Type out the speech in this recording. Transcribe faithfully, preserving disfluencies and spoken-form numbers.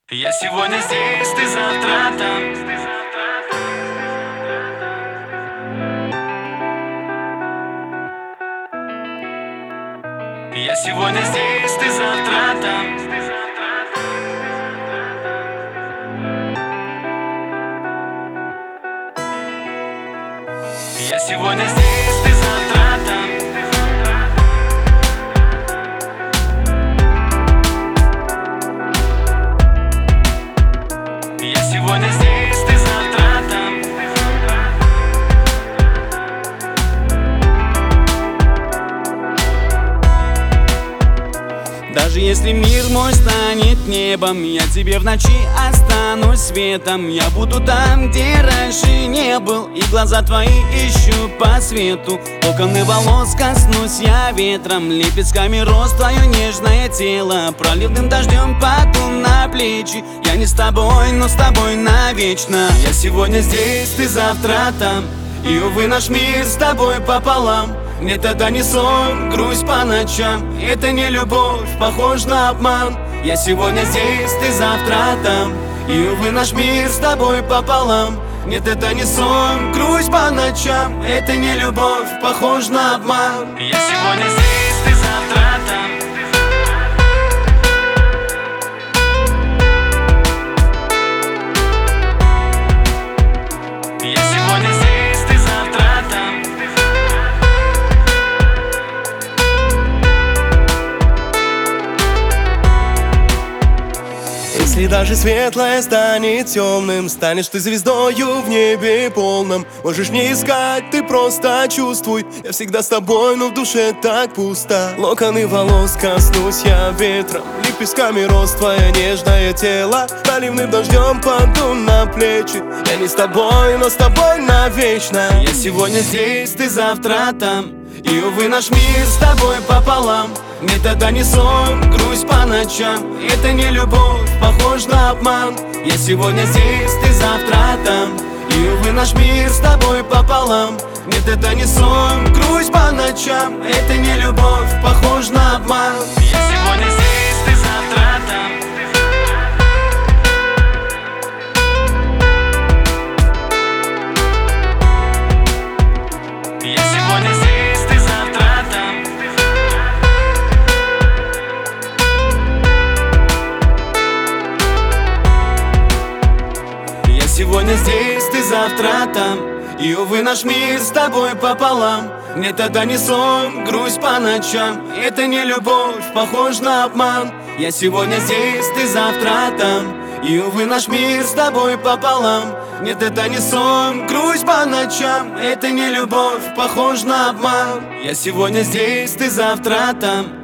Я сегодня здесь, ты завтра там. Я сегодня здесь, ты завтра там. Я сегодня здесь, ты завтра там. Я сегодня здесь, ты завтра там. Даже если мир мой станет небом, я тебе в ночи останусь светом. Я буду там, где раньше не был, и глаза твои ищу по свету. Локоны волос коснусь я ветром, лепестками роз твое нежное тело. Проливным дождем паду на плечи. Я не с тобой, но с тобой навечно. Я сегодня здесь, ты завтра там. И, увы, наш мир с тобой пополам. Мне тогда не сон, грусть по ночам. Это не любовь, похож на обман. Я сегодня здесь, ты завтра там. И, увы, наш мир с тобой пополам. Нет, это не сон, грусть по ночам. Это не любовь, похож на обман. Я сегодня здесь, ты завтра там. Я сегодня здесь, ты завтра там. Если даже светлое станет темным, станешь ты звездою в небе полном. Можешь не искать, ты просто чувствуй. Я всегда с тобой, но в душе так пусто. Локоны волос коснусь я ветром, лепестками роз твое нежное тело. Проливным дождем паду на плечи. Я не с тобой, но с тобой навечно. Я сегодня здесь, ты завтра там. И, увы, наш мир с тобой пополам. Мне тогда не сон, грусть по ночам. Это не любовь, похож на обман. Я сегодня здесь, ты завтра там. И, увы, наш мир с тобой пополам. Нет, это не сон, грусть по ночам. Это не любовь, похож на обман. Я сегодня здесь, ты завтра там. Я сегодня здесь, ты завтра там. Я сегодня здесь, ты завтра там. И, увы, наш мир с тобой пополам. Мне тогда не сон, грусть по ночам. Это не любовь, похож на обман. Я сегодня здесь, ты завтра там. И, увы, наш мир с тобой пополам. Нет, это не сон, грусть по ночам. Это не любовь, похож на обман. Я сегодня здесь, ты завтра там.